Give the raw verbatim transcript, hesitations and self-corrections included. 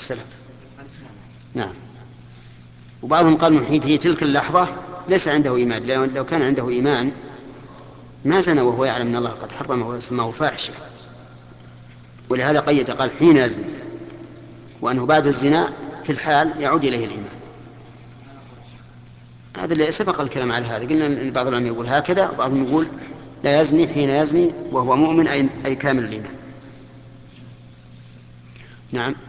السلف. نعم. وبعضهم قال من في تلك اللحظة ليس عنده إيمان، لأن لو كان عنده إيمان ما زنى وهو يعلم أن الله قد حرمه وسماه فاحشة، ولهذا قيد قال حين يزني، وأنه بعد الزنا في الحال يعود إليه الإيمان. هذا اللي سبق الكلام على هذا، قلنا أن بعض العلماء يقول هكذا وبعضهم يقول لا يزني حين يزني وهو مؤمن أي كامل الإيمان. نعم.